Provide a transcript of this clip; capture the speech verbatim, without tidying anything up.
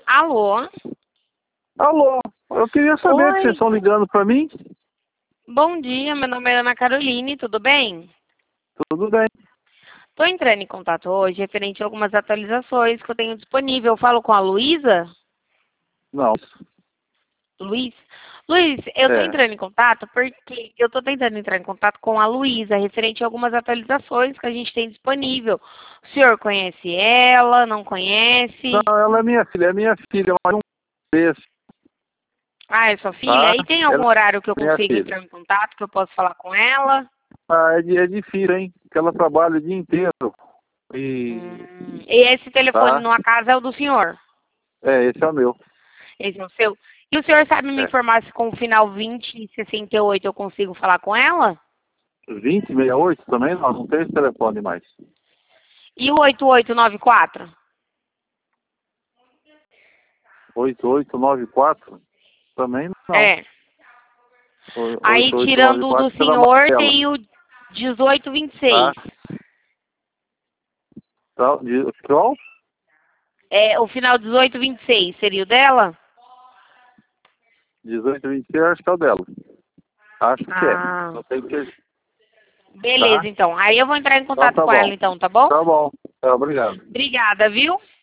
Alô? Alô, eu queria saber Oi. se vocês estão ligando para mim. Bom dia, meu nome é Ana Caroline, tudo bem? Tudo bem. Estou entrando em contato hoje referente a algumas atualizações que eu tenho disponível. Eu falo com a Luísa? Não. Luiz? Luiz, eu estou É. entrando em contato porque eu estou tentando entrar em contato com a Luísa referente a algumas atualizações que a gente tem disponível. O senhor conhece ela, não conhece? Não, ela é minha filha, é minha filha, mas um desse, Ah, é sua filha? tá? E tem Ela algum horário que eu é minha consigo filha. entrar em contato, que eu posso falar com ela? Ah, é, di- é difícil, hein? Porque ela trabalha o dia inteiro. E. Hum, e esse telefone Tá? numa casa é o do senhor? É, esse é o meu. Esse é o seu? E o senhor sabe me É. informar se com o final vinte e sessenta e oito eu consigo falar com ela? vinte, sessenta e oito também? Não, não tem esse telefone mais. E o oito oito nove quatro? oito oito nove quatro? Também não. É. O- Aí, oito oito nove tirando o do quatro pela senhor, Marcela. tem o dezoito vinte e Tá? seis. Tá? De- Qual? É, o final dezoito vinte e seis seria o dela? dezoito vinte e seis, acho que é o dela. Acho que é. Ah, Não tenho que. Tá? beleza, então. Aí eu vou entrar em Então contato tá com ela, bom. então, tá bom? Tá bom. É, obrigado. Obrigada, viu?